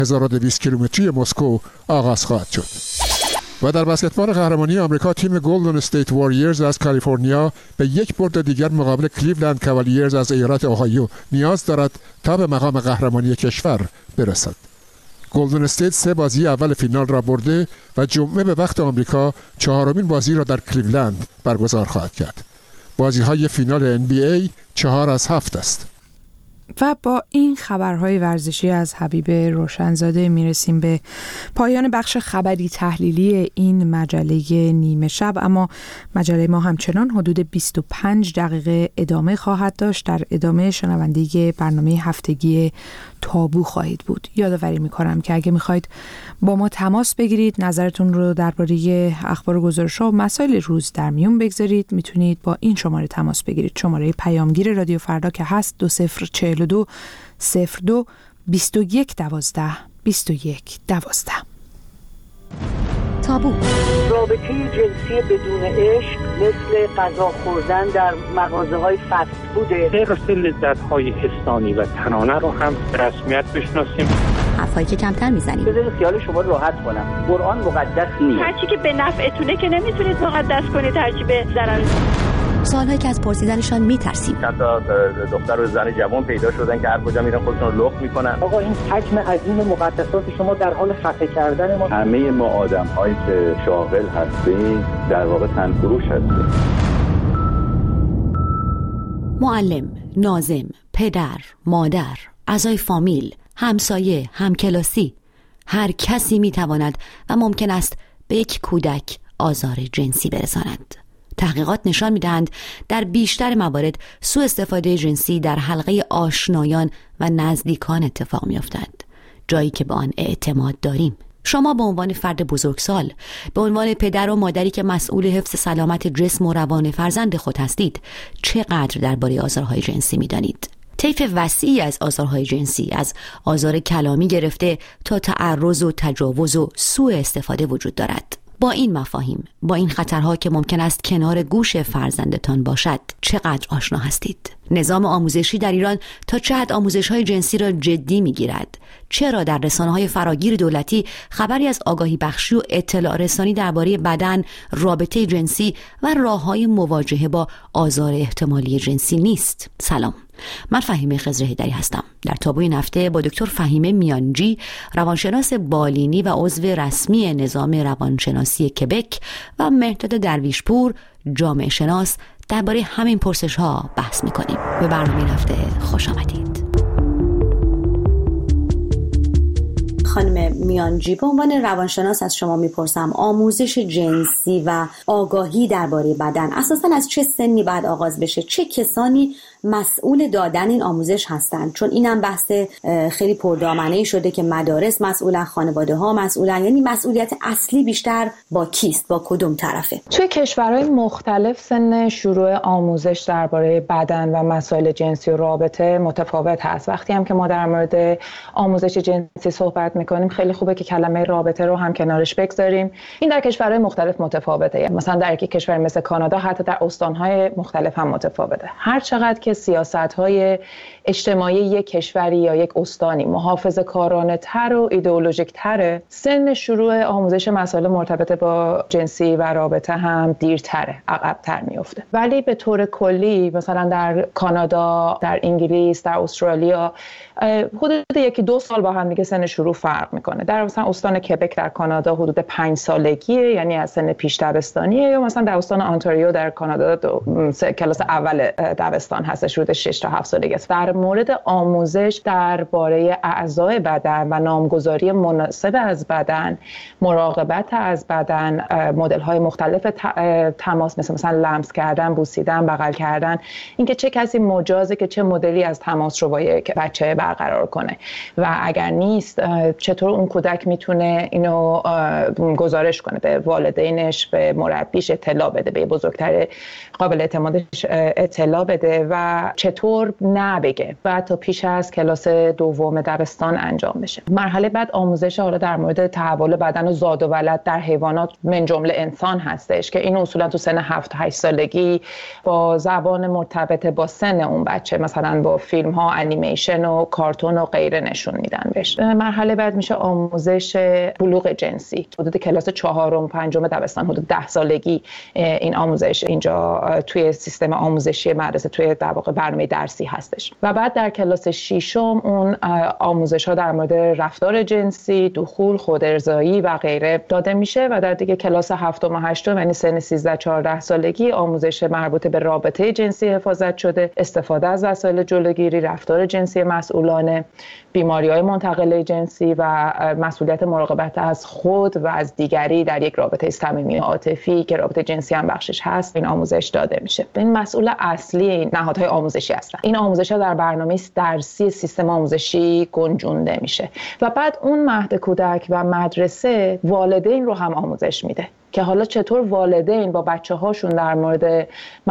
1200 کیلومتری مسکو آغاز خواهد شد. و در بسکتبال قهرمانی آمریکا تیم گلدن استیت واریرز از کالیفرنیا به یک برد دیگر مقابل کلیولند کاوالیرز از ایالت اوهایو نیاز دارد تا به مقام قهرمانی کشور برسد. گلدن استیت 3 بازی اول فینال را برده و جمعه به وقت آمریکا 4مین بازی را در کلیولند برگزار خواهد کرد. بازی‌های فینال NBA 4 از 7 است. و با این خبرهای ورزشی از حبیب روشنزاده میرسیم به پایان بخش خبری تحلیلی این مجله نیمه شب، اما مجله ما همچنان حدود 25 دقیقه ادامه خواهد داشت. در ادامه شنوندگی برنامه هفتگی تابو خواهید بود. یادآوری میکنم که اگه میخواید با ما تماس بگیرید، نظرتون رو درباره اخبار و گزارش‌ها و مسائل روز در میون بگذارید، میتونید با این شماره تماس بگیرید. شماره پیامگیر رادیو فردا که هست 2042 02 21 12 21 12. تابو. رابطه جنسی بدون عشق مثل غذا خوردن در مغازه‌های فست فوده. غیر لذت‌های حسانی و تنانه رو هم به رسمیت بشناسیم. حرفایی که کمتر میزنیم. بذارید خیال شما راحت کنم. قرآن مقدس نیست. هرچی که به نفعتونه که نمیتونید مقدس کنید، هرچی به ضرر. سوالهایی که از پرسیدنشان میترسیم. چند تا دختر و زن جوان پیدا شدن که هر کجا میرن خودشون رو لخت میکنن. آقا این حجم عظیم مقدسات شما در حال خفه کردن ما. همه ما آدم‌هایی که شاغل هستیم در واقع تنفروش هستیم. معلم، ناظم، پدر، مادر، اعضای فامیل، همسایه، همکلاسی، هر کسی میتواند و ممکن است به یک کودک آزار جنسی برساند. تحقیقات نشان می‌دهند در بیشتر موارد سوء استفاده جنسی در حلقه آشنایان و نزدیکان اتفاق می‌افتد، جایی که به آن اعتماد داریم. شما به عنوان فرد بزرگسال، به عنوان پدر و مادری که مسئول حفظ سلامت جسم و روان فرزند خود هستید، چقدر درباره آزارهای جنسی می‌دانید؟ طیف وسیعی از آزارهای جنسی، از آزار کلامی گرفته تا تعرض و تجاوز و سوء استفاده وجود دارد. با این مفاهیم، با این خطرها که ممکن است کنار گوش فرزندتان باشد، چقدر آشنا هستید؟ نظام آموزشی در ایران تا چه حد آموزش‌های جنسی را جدی می‌گیرد؟ چرا در رسانه‌های فراگیر دولتی خبری از آگاهی بخشی و اطلاع رسانی درباره بدن، رابطه جنسی و راه‌های مواجهه با آزار احتمالی جنسی نیست؟ سلام، من فهیمه خضرهیدری هستم. در تابوی این هفته با دکتر فهیمه میانجی، روانشناس بالینی و عضو رسمی نظام روانشناسی کبک، و مهرداد درویشپور، جامعه شناس، درباره همین پرسش‌ها بحث می‌کنیم. به برنامه این هفته خوش آمدید. خانم میانجی، به عنوان روانشناس از شما میپرسم، آموزش جنسی و آگاهی درباره بدن اساساً از چه سنی باید آغاز بشه؟ چه کسانی مسئول دادن این آموزش هستند؟ چون اینم بحث خیلی پردامنه‌ای شده که مدارس مسئولن، خانواده‌ها مسئولن، یعنی مسئولیت اصلی بیشتر با کیست، با کدوم طرفه؟ توی کشورهای مختلف سن شروع آموزش درباره بدن و مسائل جنسی و رابطه متفاوت هست. وقتی هم که ما در مورد آموزش جنسی صحبت می‌کنیم، خیلی خوبه که کلمه رابطه رو هم کنارش بگذاریم. این در کشورهای مختلف متفاوته. مثلا در یک کشور مثل کانادا حتی در استان‌های مختلف هم متفاوته. هر چقدر که سیاست‌های اجتماعی یک کشوری یا یک استانی محافظه‌کارانه‌تر و ایدئولوژیک‌تره، سن شروع آموزش مسائل مرتبط با جنسی و رابطه هم دیرتره، عقب‌تر میفته. ولی به طور کلی مثلا در کانادا، در انگلیس، در استرالیا حدود 1-2 سال با هم دیگه سن شروع فرق میکنه. در مثلا استان کبک در کانادا حدود 5 سالگیه، یعنی از سن پیش دبستانیه، یا مثلا در استان آنتاریو در کانادا کلاس اول دبستان هستش، حدود 6 تا 7 سالگی است. در مورد آموزش درباره اعضای بدن و نامگذاری مناسب از بدن، مراقبت از بدن، مدل‌های مختلف تماس مثلا لمس کردن، بوسیدن، بغل کردن، اینکه چه کسی مجازه که چه مدلی از تماس رو با یک بچه برقرار کنه و اگر نیست چطور اون کودک میتونه اینو گزارش کنه به والدینش، به مربیش اطلاع بده، به بزرگتر قابل اعتمادش اطلاع بده و و چطور نبگه و تا پیش از کلاس دوم دبستان انجام بشه. مرحله بعد آموزش حالا در مورد تحول بدن و زاد و ولد در حیوانات من جمله انسان هستش که این اصولا تو سن 7-8 سالگی با زبان مرتبط با سن اون بچه، مثلا با فیلم ها، انیمیشن و کارتون و غیره نشون میدن بهش. مرحله بعد میشه آموزش بلوغ جنسی، حدود کلاس 4-5 دبستان، حدود 10 سالگی این آموزش اینجا توی سیستم آموزشی مدرسه توی در واقع برنامه درسی هستش. و بعد در کلاس 6 اون آموزش ها در مورد رفتار جنسی، دخول، خودارضایی و غیره داده میشه و در دیگه کلاس 7 و 8 یعنی سن 13-14 سالگی آموزش مربوط به رابطه جنسی حفاظت شده، استفاده از وسایل جلوگیری، رفتار جنسی مسئولانه، بیماری‌های منتقله جنسی و مسئولیت مراقبت از خود و از دیگری در یک رابطه صمیمی عاطفی که رابطه جنسی هم بخشش هست این آموزش داده میشه. این مسئول اصلی این نهادهای آموزشی هستن. این آموزش‌ها در برنامه درسی سیستم آموزشی گنجونده میشه و بعد اون مهد کودک و مدرسه والدین رو هم آموزش میده که حالا چطور والدین با بچه‌هاشون در مورد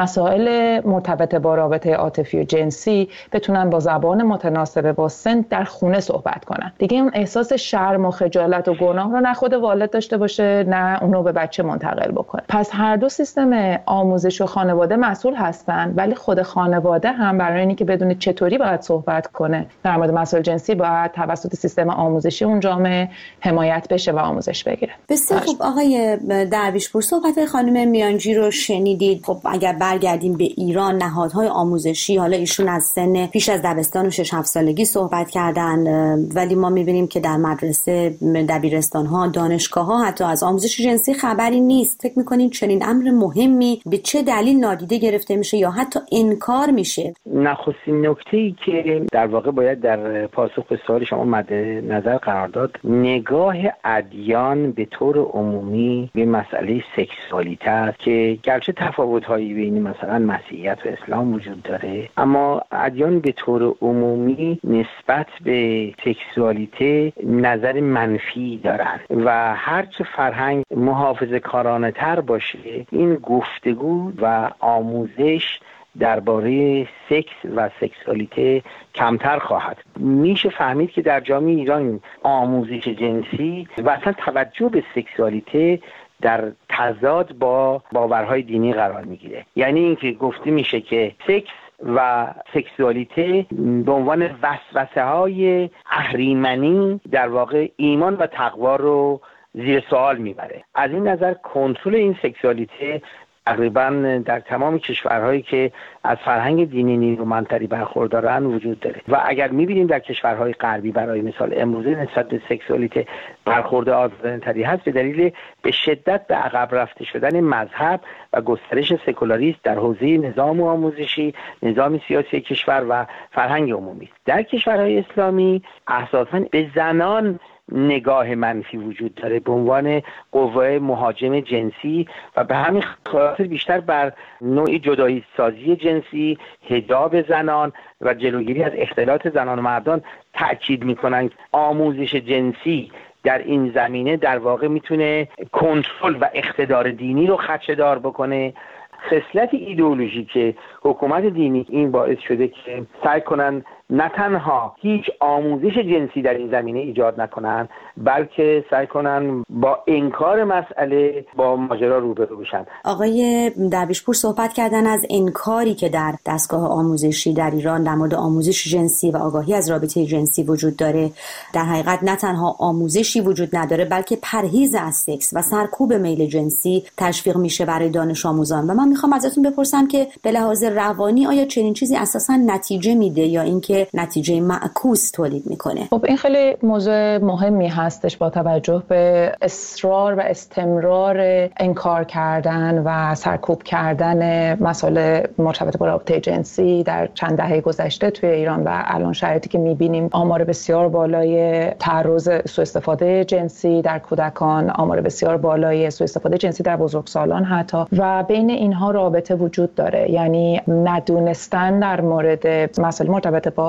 مسائل مرتبط با رابطه عاطفی و جنسی بتونن با زبان متناسب با سن در خونه صحبت کنن. دیگه اون احساس شرم و خجالت و گناه رو نه خود والد داشته باشه نه اونو به بچه منتقل بکنه. پس هر دو سیستم آموزش و خانواده مسئول هستن، ولی خود خانواده هم برای اینکه بدونه چطوری باید صحبت کنه در مورد مسائل جنسی باید توسط سیستم آموزشی اون جامعه حمایت بشه و آموزش بگیره. بسیار خوب آقای درویشپور، صحبت خانم میانجی رو شنیدید. خب اگر برگردیم به ایران، نهادهای آموزشی، حالا ایشون از سن پیش از دبستان و 6-7 سالگی صحبت کردن، ولی ما میبینیم که در مدرسه، دبیرستان‌ها، دانشگاه‌ها حتی از آموزش جنسی خبری نیست. فکر می‌کنید چنین امر مهمی به چه دلیل نادیده گرفته میشه یا حتی انکار میشه؟ نخستین نکته‌ای که در واقع باید در پاسخ به سوال شما مد نظر قرار داد، نگاه ادیان به طور عمومی به مسئله سکسوالیته است که گرچه تفاوت‌هایی بین مثلا مسیحیت و اسلام وجود داره، اما ادیان به طور عمومی نسبت به سکسوالیته نظر منفی دارند و هرچه فرهنگ محافظه‌کارانه تر باشه این گفتگو و آموزش درباره سکس و سکسوالیته کمتر خواهد. میشه فهمید که در جامعه ایران آموزش جنسی و اصلا توجه به سکسوالیته در تضاد با باورهای دینی قرار میگیره. یعنی اینکه گفته میشه که سکس و سکسوالیته به عنوان وسوسه‌های اهریمنی در واقع ایمان و تقوا رو زیر سوال میبره. از این نظر کنترل این سکسوالیته تقریبا در تمام کشورهایی که از فرهنگ دینی نیرومندتری برخوردارن وجود داره و اگر میبینیم در کشورهای غربی برای مثال امروزه نسبت به سکسوالیته برخورد آزادانه‌تری هست به دلیل به شدت به عقب رفته شدن مذهب و گسترش سکولاریسم در حوزه نظام آموزشی، نظام سیاسی کشور و فرهنگ عمومی. در کشورهای اسلامی اساساً به زنان نگاه منفی وجود داره به عنوان قوه مهاجم جنسی و به همین خاطر بیشتر بر نوعی جدایی سازی جنسی، حجاب زنان و جلوگیری از اختلاط زنان و مردان تأکید میکنن. آموزش جنسی در این زمینه در واقع میتونه کنترل و اقتدار دینی رو خدشه‌دار بکنه. خصلت ایدئولوژیک حکومت دینی این باعث شده که سعی کنن نه تنها هیچ آموزش جنسی در این زمینه ایجاد نکنن، بلکه سعی کنن با انکار مسئله با ماجرا روبرو بشن. آقای درویشپور صحبت کردن از انکاری که در دستگاه آموزشی در ایران در مورد آموزش جنسی و آگاهی از رابطه جنسی وجود داره. در حقیقت نه تنها آموزشی وجود نداره، بلکه پرهیز از سکس و سرکوب میل جنسی تشویق میشه برای دانش آموزان. و من میخوام ازتون بپرسم که به لحاظ روانی آیا چنین چیزی اساساً نتیجه میده یا اینکه نتیجه معکوس تولید میکنه؟ خب این خیلی موضوع مهمی هستش با توجه به اصرار و استمرار انکار کردن و سرکوب کردن مسائل مرتبط با رابطه جنسی در چند دهه گذشته توی ایران و الان شرایطی که میبینیم آمار بسیار بالای تعرض سوء استفاده جنسی در کودکان، آمار بسیار بالای سوء استفاده جنسی در بزرگسالان حتی، و بین اینها رابطه وجود داره. یعنی ندونستن در مورد مسائل مرتبط با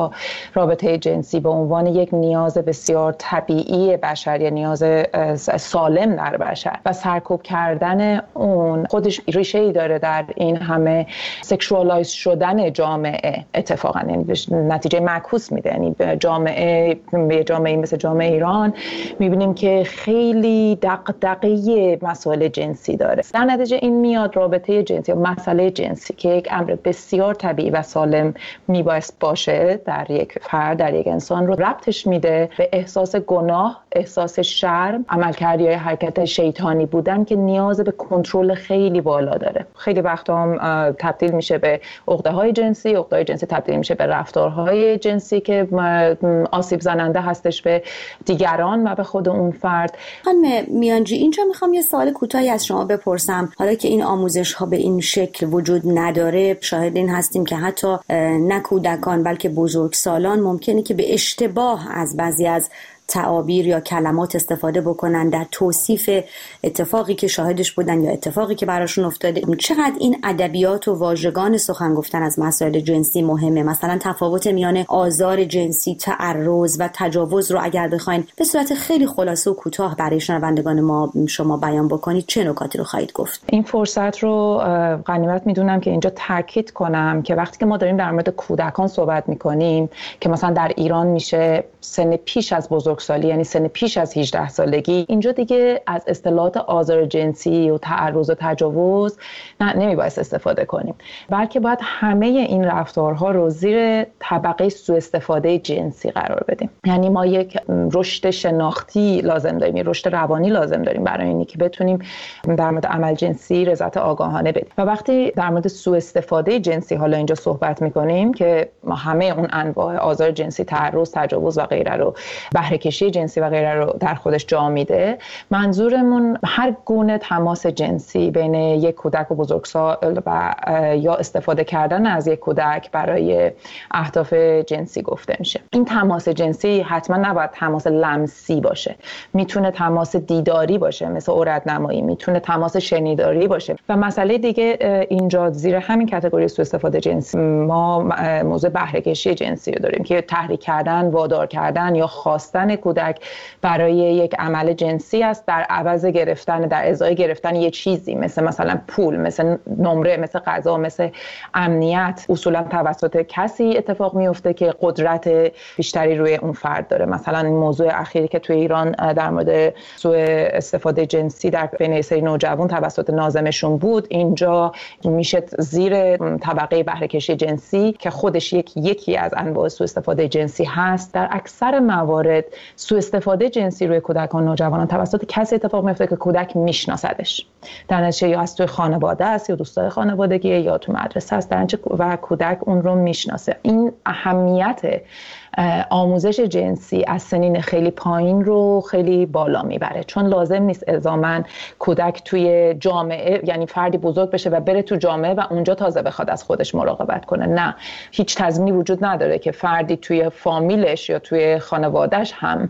با رابطه جنسی به عنوان یک نیاز بسیار طبیعی بشر یا نیاز سالم در بشر و سرکوب کردن اون خودش ریشه‌ای داره در این همه سکشوالایز شدن جامعه. اتفاقا یعنی نتیجه معکوس میده. یعنی جامعه مثل جامعه ایران میبینیم که خیلی دغدغه مسائل جنسی داره. در نتیجه این میاد رابطه جنسی یا مسئله جنسی که یک امر بسیار طبیعی و سالم میبایست باشه در یک فرد، در یک انسان، رو ربطش میده به احساس گناه، احساس شرم، عملکردی یا حرکت شیطانی بودن که نیاز به کنترل خیلی بالا داره. خیلی وقتا هم تبدیل میشه به عقده‌های جنسی، عقده‌های جنسی تبدیل میشه به رفتارهای جنسی که آسیب زننده هستش به دیگران و به خود اون فرد. خانم میانجی، اینجا میخوام یه سوال کوتاهی از شما بپرسم. حالا که این آموزش ها به این شکل وجود نداره، شاهد این هستیم که حتی نه کودکان بلکه بزرگسالان ممکنه که به اشتباه از بعضی از تعابیر یا کلمات استفاده بکنن در توصیف اتفاقی که شاهدش بودن یا اتفاقی که براشون افتاده. چقدر این ادبیات و واژگان سخن گفتن از مسائل جنسی مهمه؟ مثلا تفاوت میان آزار جنسی، تعرض و تجاوز رو اگر بخواین به صورت خیلی خلاصه و کوتاه برای شنوندگان ما شما بیان بکنید، چه نکاتی رو خواهید گفت؟ این فرصت رو غنیمت میدونم که اینجا تاکید کنم که وقتی که ما داریم در مورد کودکان صحبت میکنیم که مثلا در ایران میشه سن پیش از بزرگسالی، یعنی سن پیش از 18 سالگی، اینجا دیگه از اصطلاحات آزار جنسی و تعرض و تجاوز نمیباید استفاده کنیم، بلکه باید همه این رفتارها رو زیر طبقه سوء استفاده جنسی قرار بدیم. یعنی ما یک رشد شناختی لازم داریم، رشد روانی لازم داریم برای اینکه که بتونیم در مورد عمل جنسی رضایت آگاهانه بدیم. و وقتی در مورد سوء استفاده جنسی حالا اینجا صحبت می‌کنیم که ما همه اون انواع آزار جنسی، تعرض، تجاوز و غیره رو، بهره کشی جنسی و غیره رو در خودش جا میده، منظورمون هر گونه تماس جنسی بین یک کودک و بزرگسال و یا استفاده کردن از یک کودک برای اهداف جنسی گفته میشه. این تماس جنسی حتما نباید تماس لمسی باشه، میتونه تماس دیداری باشه مثل عورت‌نمایی، میتونه تماس شنیداری باشه. و مسئله دیگه اینجا زیر همین کاتگوری سوء استفاده جنسی ما موضوع بهره کشی جنسی رو داریم که تحریک کردن، وادار کردن یا خواستن کودک برای یک عمل جنسی است در عوض گرفتن، در ازای گرفتن یه چیزی مثلا پول، مثل نمره، مثل غذا، مثل امنیت. اصولا توسط کسی اتفاق میفته که قدرت بیشتری روی اون فرد داره. مثلا این موضوع اخیری که توی ایران در مورد سوء استفاده جنسی در بین سری نوجوان توسط ناظمشون بود، اینجا میشه زیر طبقه بهره کشی جنسی که خودش یکی از انواع سوء استفاده جنسی هست. در اکثر موارد سوء استفاده جنسی روی کودکان و نوجوانان توسط کسی اتفاق میفته که کودک میشناسدش، در نتیجه یا از توی خانواده است یا دوستای خانوادگی یا تو مدرسه است و کودک اون رو میشناسه. این اهمیت آموزش جنسی از سنین خیلی پایین رو خیلی بالا میبره، چون لازم نیست الزاماً کودک توی جامعه، یعنی فردی بزرگ بشه و بره تو جامعه و اونجا تازه بخواد از خودش مراقبت کنه. نه، هیچ تضمینی وجود نداره که فردی توی فامیلش یا توی خانوادهش هم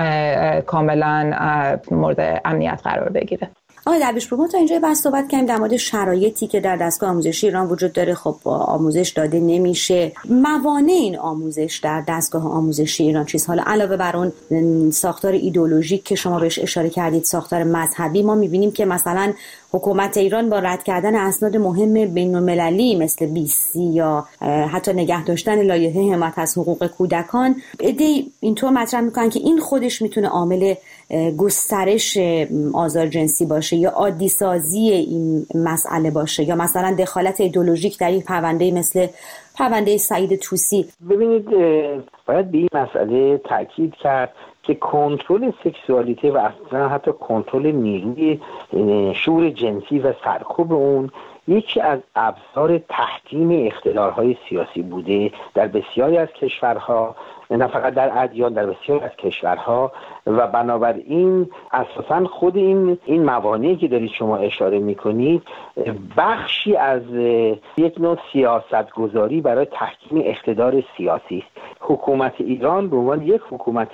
کاملاً مورد امنیت قرار بگیره. آقای درویشپور، ما تا اینجا بحث صحبت کردیم در مورد شرایطی که در دستگاه آموزشی ایران وجود داره. خب آموزش داده نمیشه. موانع این آموزش در دستگاه آموزشی ایران چیست؟ حالا علاوه بر اون ساختار ایدئولوژیک که شما بهش اشاره کردید، ساختار مذهبی، ما می‌بینیم که مثلا حکومت ایران با رد کردن اسناد مهم بین‌المللی مثل BC یا حتی نگه داشتن لایحه حمایت از حقوق کودکان، اینطور مطرح میکنن که این خودش میتونه عامل گسترش آزار جنسی باشه یا عادی سازی این مسئله باشه، یا مثلا دخالت ایدئولوژیک در این پرونده مثل پرونده سعید طوسی. ببینید، باید به این مسئله تاکید کرد که کنترل سکسوالیته و اصلا حتی کنترل نیروی شعور جنسی و سرکوب اون یکی از ابزار تحکیم اختلال‌های سیاسی بوده در بسیاری از کشورها، نه فقط در ادیان، در بسیاری از کشورها. و بنابراین اساساً خود این موانعی که دارید شما اشاره میکنید بخشی از یک نوع سیاستگذاری برای تحکیم اقتدار سیاسی است. حکومت ایران به عنوان یک حکومت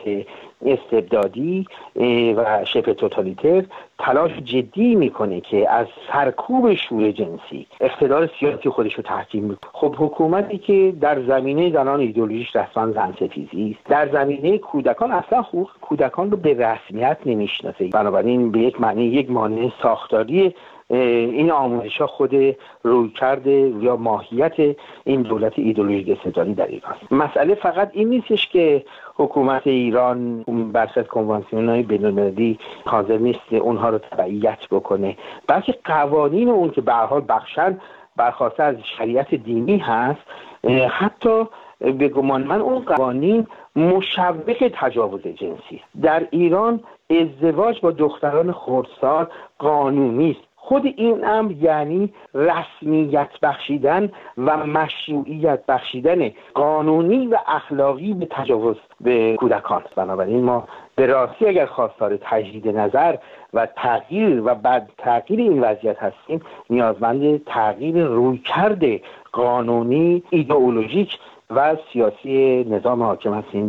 استبدادی و شبه توتالیتر تلاش جدی میکنه که از سرکوب شور جنسی اقتدار سیاسی خودش رو تحکیم میکنه. خب حکومتی که در زمینه زنان ایدئولوژیش رسما زن ستیزی است، در زمینه کودکان اصلا حقوق کودکان رو به رسمیت نمیشناسه، بنابراین به یک معنی یک مانع ساختاری این آموزش‌ها خود رویکرد یا ماهیت این دولت ایدئولوژیک استبدادی در ایران. مسئله فقط این نیستش که حکومت ایران بر اساس کنوانسیون‌های بین‌المللی حاضر نیست اونها رو تبعیت بکنه، بلکه قوانین اون که به هر حال بخشن برخواسته از شریعت دینی هست، حتی به گمان من اون قوانین مشوق تجاوز جنسی. در ایران ازدواج با دختران خردسال قانونی است. خود این امر یعنی رسمیت بخشیدن و مشروعیت بخشیدن قانونی و اخلاقی به تجاوز به کودکان. بنابراین ما به راستی اگر خواستار تجدید نظر و تغییر و بعد تغییر این وضعیت هستیم، نیازمند تغییر رویکرد قانونی، ایدئولوژیک و سیاسی نظام حاکم هستیم.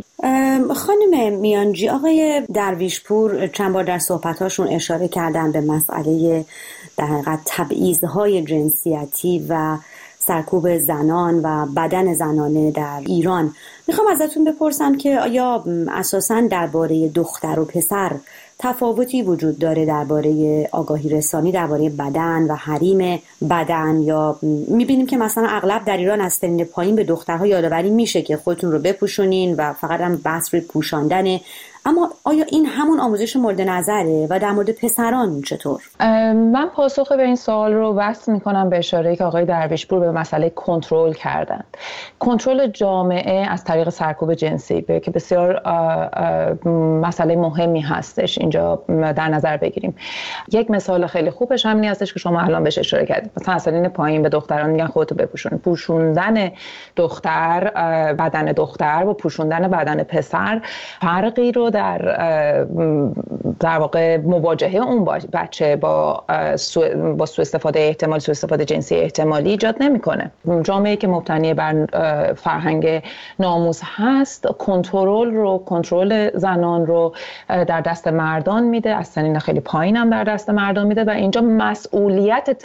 خانم میانجی، آقای درویشپور چند بار در صحبتاشون اشاره کردن به مسئله در حقیقت تبعیض‌های جنسیتی و سرکوب زنان و بدن زنانه در ایران. میخوام ازتون بپرسم که آیا اساساً درباره دختر و پسر تفاوتی وجود داره درباره آگاهی رسانی درباره بدن و حریم بدن، یا میبینیم که مثلا اغلب در ایران از سن پایین به دخترها یادآوری میشه که خودتون رو بپوشونین و فقط هم بحث روی پوشاندنه، اما آیا این همون آموزش مورد نظره و در مورد پسران چطور؟ من پاسخ به این سوال رو وصل میکنم به اشاره‌ای که آقای درویشپور به مسئله کنترل کردند. کنترل جامعه از طریق سرکوب جنسی که بسیار مسئله مهمی هستش اینجا در نظر بگیریم. یک مثال خیلی خوبش همین هستش که شما الان بهش اشاره کردید. مثلا سنین پایین به دختران میگن خودتو بپوشون. پوشوندن دختر بدن دختر و پوشوندن بدن پسر فرقی رو در واقع مواجهه اون بچه با سوء استفاده احتمال سوء استفاده جنسی احتمالی ایجاد نمیکنه. جامعه‌ای که مبتنی بر فرهنگ ناموس هست کنترل زنان رو در دست مردان میده، از سنین خیلی پایین هم در دست مردان میده و اینجا مسئولیت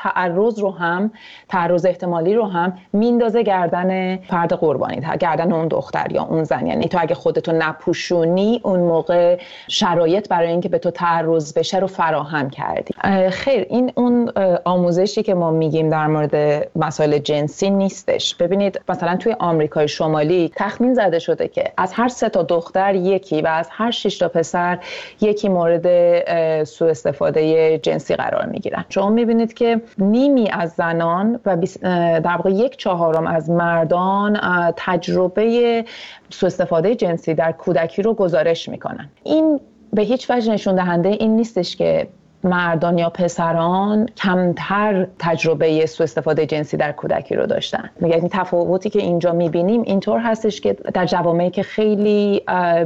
تعرض احتمالی رو هم میندازه گردن فرد قربانی، گردن اون دختر یا اون زن. یعنی تو اگه خودتو نپوشونی اون موقع شرایط برای اینکه به تو تعرض بشه رو فراهم کردی. خیر، این اون آموزشی که ما میگیم در مورد مسائل جنسی نیستش. ببینید مثلا توی آمریکای شمالی تخمین زده شده که از هر 3 تا دختر یکی و از هر 6 تا پسر یکی مورد سوء استفاده جنسی قرار میگیرن. شما میبینید که نیمی از زنان و در واقع 1/4 از مردان تجربه سوء استفاده جنسی در کودکی رو گزارش میکنن. این به هیچ وجه نشون دهنده این نیستش که مردان یا پسران کمتر تجربه سوء استفاده جنسی در کودکی رو داشتن. یعنی تفاوتی که اینجا میبینیم اینطور هستش که در جوامعی که خیلی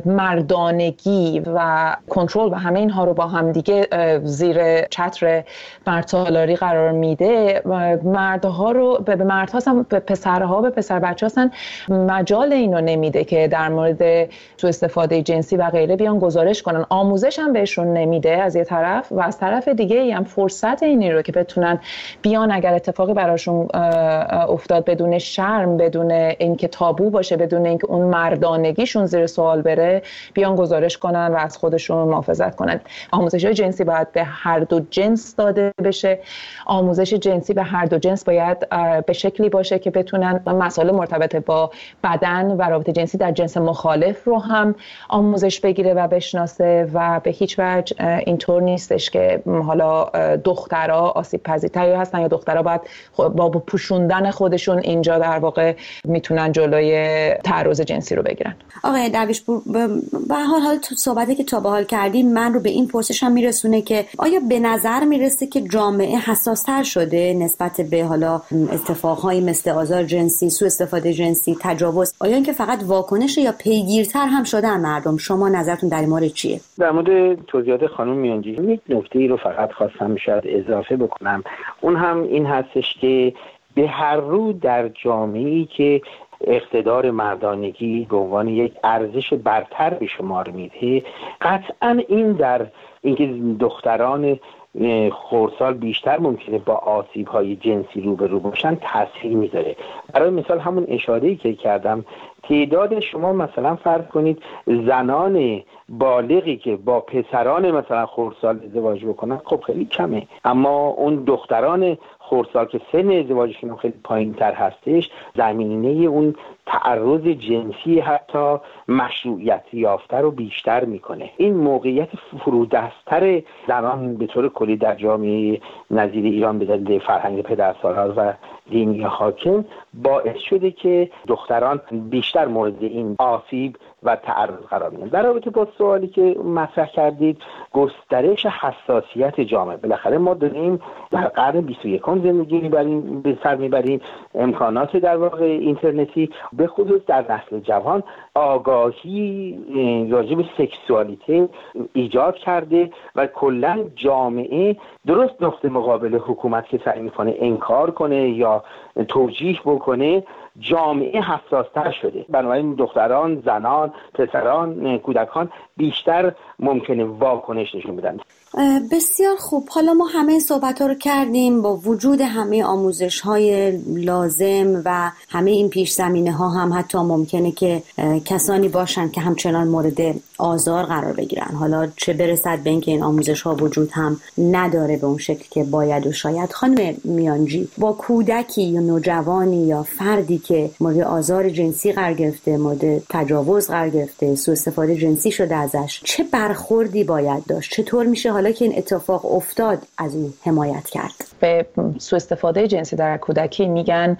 مردانگی و کنترل و همه اینها رو با هم دیگه زیر چتر مردسالاری قرار میده، مردها رو به مردها هم به پسرها به پسر بچه‌ها اصلا مجال اینو نمیده که در مورد سوء استفاده جنسی و غیره بیان گزارش کنن. آموزش هم بهشون نمیده از یه طرف، و از طرف دیگه هم فرصت اینی رو که بتونن بیان اگر اتفاقی براشون افتاد بدون شرم، بدون اینکه تابو باشه، بدون اینکه اون مردانگیشون زیر سوال بره، بیان گزارش کنن و از خودشون محافظت کنن. آموزش جنسی باید به هر دو جنس داده بشه. آموزش جنسی به هر دو جنس باید به شکلی باشه که بتونن مسائل مرتبط با بدن و رابطه جنسی در جنس مخالف رو هم آموزش بگیره و بشناسه، و به هیچ وجه اینطور نیستش که حالا دخترها آسیب پذیرتری هستن یا دخترها باید با پوشوندن خودشون اینجا در واقع میتونن جلوی تعرض جنسی رو بگیرن. آقای درویشپور، به حال تو صحبتی که تا به حال کردیم من رو به این پرسشم میرسونه که آیا به نظر میرسه که جامعه حساس‌تر شده نسبت به حالا اتفاقهایی مثل آزار جنسی، سوء استفاده جنسی، تجاوز؟ آیا اینکه فقط واکنش یا پیگیرتر هم شدن مردم؟ شما نظرتون در این مورد چیه؟ در مورد توضیحات خانم میانجی یک نکته‌ای رو فقط خواستم شاید اضافه بکنم. اون هم این هستش که به هر رو در جامعه‌ای که اقتدار مردانگی به عنوان یک ارزش برتر به شمار میده، قطعا این در اینکه دختران خردسال بیشتر ممکنه با آسیب‌های جنسی روبرو باشن تاثیر میذاره. برای مثال همون اشاره‌ای که کردم، تعداد شما مثلا فرض کنید زنان بالغی که با پسران مثلا خردسال ازدواج بکنن خب خیلی کمه، اما اون دختران خردسال که سن ازدواجشون خیلی پایین‌تر هستش، زمینه اون تعرض جنسی حتی مشروعیت یافته رو بیشتر میکنه. این موقعیت فرودستر زنان به طور کلی در جامعه نظیر ایران به دلیل فرهنگ پدرسالار و دینی حاکم باعث شده که دختران بیشتر مورد این آسیب و تعرض قرار میگیرن. در رابطه با سوالی که مطرح کردید، گسترش حساسیت جامعه، بالاخره ما داریم در قرن 21 زندگی میبریم، به سر میبریم، امکانات در واقع اینترنتی به خصوص در نسل جوان آگاهی راجع به سکسوالیته ایجاد کرده و کلا جامعه درست نقطه مقابل حکومت که سعی میکنه انکار کنه یا توجیه بکنه، جامعه حساس‌تر شده. بنابراین دختران، زنان، پسران، کودکان بیشتر ممکنه واکنش نشون بدن. بسیار خوب. حالا ما همه صحبت‌ها رو کردیم. با وجود همه آموزش‌های لازم و همه این پیش‌زمینه‌ها هم حتی ممکنه که کسانی باشن که همچنان مورد آزار قرار بگیرن. حالا چه برسد به اینکه این آموزش‌ها وجود هم نداره به اون شکلی که باید و شاید. خانم میانجی، با کودکی یا نوجوانی یا فردی که مورد آزار جنسی قرار گرفته، مورد تجاوز قرار گرفته، سوء استفاده جنسی شده ازش، چه برخوردی باید داشت؟ چطور میشه حالا که این اتفاق افتاد از اون حمایت کرد؟ به سوء استفاده جنسی در کودکی میگن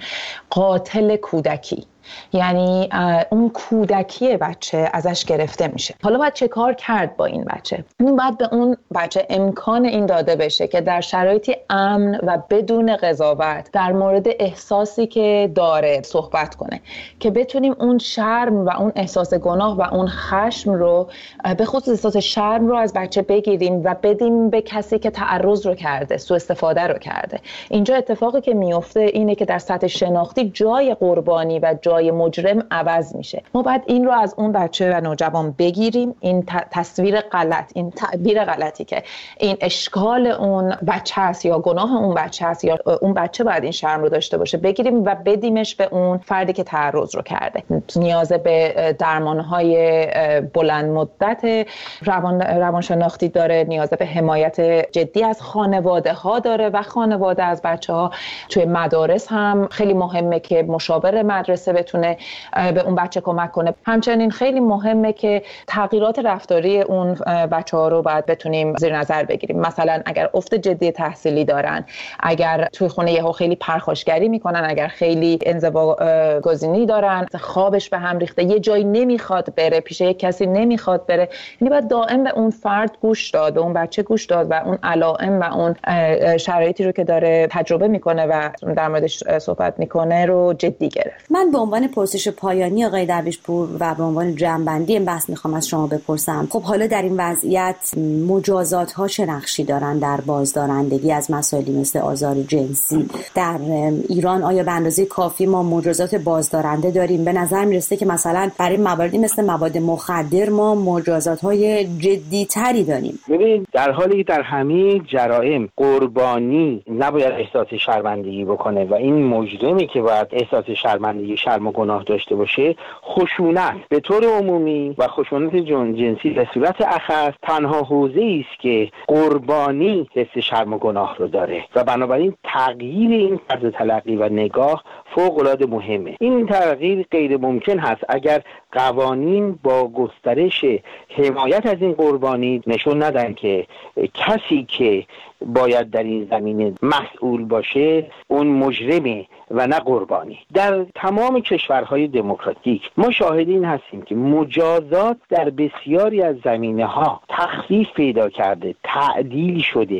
قاتل کودکی، یعنی اون کودکی بچه ازش گرفته میشه. حالا باید چه کار کرد با این بچه؟ این باید به اون بچه امکان این داده بشه که در شرایطی امن و بدون قضاوت در مورد احساسی که داره صحبت کنه، که بتونیم اون شرم و اون احساس گناه و اون خشم رو، به خصوص احساس شرم رو از بچه بگیریم و بدیم به کسی که تعرض رو کرده، سوء استفاده رو کرده. اینجا اتفاقی که میفته اینه که در سطح شناختی جای قربانی و جای مجرم عوض میشه. ما باید این رو از اون بچه و نوجوان بگیریم، این تصویر غلط، این تعبیر غلطی که این اشکال اون بچه است یا گناه اون بچه است یا اون بچه باید این شرم رو داشته باشه، بگیریم و بدیمش به اون فردی که تعرض رو کرده. نیاز به درمانهای بلند مدت روانشناختی داره، نیاز به حمایت جدی از خانواده ها داره و خانواده از بچه ها. توی مدارس هم خیلی مهمه که مشاور مدرسه بتونه به اون بچه کمک کنه. همچنین خیلی مهمه که تغییرات رفتاری اون بچه‌ها رو باید بتونیم زیر نظر بگیریم. مثلا اگر افت جدی تحصیلی دارن، اگر توی خونه یهو خیلی پرخاشگری میکنن، اگر خیلی انزوا گزینی دارن، خوابش به هم ریخته، یه جایی نمیخواد بره، پیش یک کسی نمیخواد بره، یعنی باید دائم به اون فرد گوش داد، به اون بچه گوش داد و اون علائم و اون شرایطی رو که داره تجربه میکنه و در موردش صحبت میکنه رو جدی گرفت. من به عنوان پرسش پایانی آقای درویشپور و به عنوان جمع‌بندی این بحث میخوام از شما بپرسم. خب حالا در این وضعیت مجازات ها چه نقشی دارن در بازدارندگی از مسائلی مثل آزار جنسی در ایران؟ آیا به اندازه کافی ما مجازات بازدارنده داریم؟ به نظر میرسه که مثلا برای مواردی مثل مواد مخدر ما مجازات های جدی تری داریم. ببینید، در حالی در همه جرائم قربانی نباید احساس شرمندگی بکنه و این مجرمی که باید احساس شرمندگی، شرم و گناه داشته باشه، خشونت به طور عمومی و خشونت جنسی به صورت اخص تنها حوزه‌ای است که قربانی حس شرم و گناه رو داره و بنابراین تغییر این طرز تلقی و نگاه فوق‌العاده مهمه. این تغییر غیر ممکن هست اگر قوانین با گسترش حمایت از این قربانی نشون ندن که کسی که باید در این زمینه مسئول باشه اون مجرمه و نه قربانی. در تمام کشورهای دموکراتیک ما شاهد این هستیم که مجازات در بسیاری از زمینه‌ها تخفیف پیدا کرده، تعدیل شده،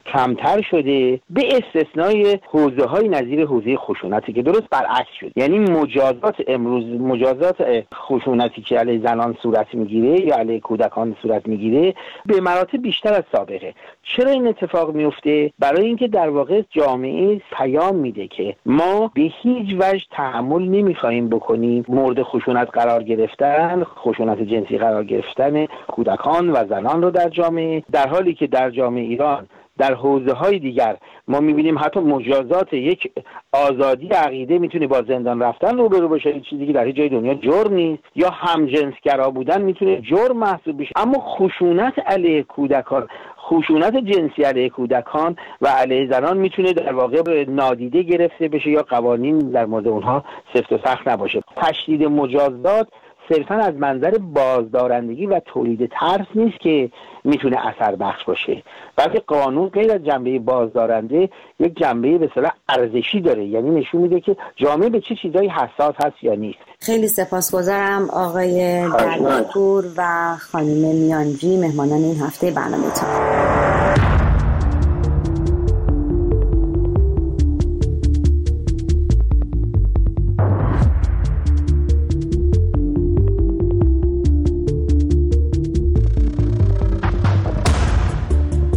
کمتر شده، به استثنای حوزه‌های نظیر حوزه خشونتی که درست برعکس شد. یعنی مجازات خشونتی که علیه زنان صورت میگیره یا علیه کودکان صورت میگیره به مراتب بیشتر از سابقه. چرا این اتفاق میفته؟ برای اینکه در واقع جامعه پیام میده که ما به هیچ وجه تحمل نمیخواهیم بکنیم مورد خشونت قرار گرفتن، خشونت جنسی قرار گرفتن کودکان و زنان رو در جامعه، در حالی که در جامعه ایران در حوزه‌های دیگر ما می‌بینیم حتی مجازات یک آزادی عقیده میتونه با زندان رفتن روبرو بشه، چیزی که در هیچ جای دنیا جرم نیست، یا همجنسگرا بودن میتونه جرم محسوب بشه. اما خشونت علیه کودکان، خشونت جنسی علیه کودکان و علیه زنان میتونه در واقع نادیده گرفته بشه یا قوانین در مورد اونها سفت و سخت نباشه. تشدید مجازات صرفاً از منظر بازدارندگی و تولید ترس نیست که میتونه اثر بخش باشه، بلکه قانون غیر از جنبه بازدارنده یک جنبه به اصطلاح ارزشی داره، یعنی نشون میده که جامعه به چه چیزایی حساس هست یا نیست. خیلی سپاسگزارم آقای دلپور و خانم میانجی، مهمانان این هفته برنامه‌تون.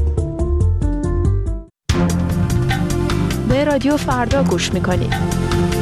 رادیو فردا گوش میکنید.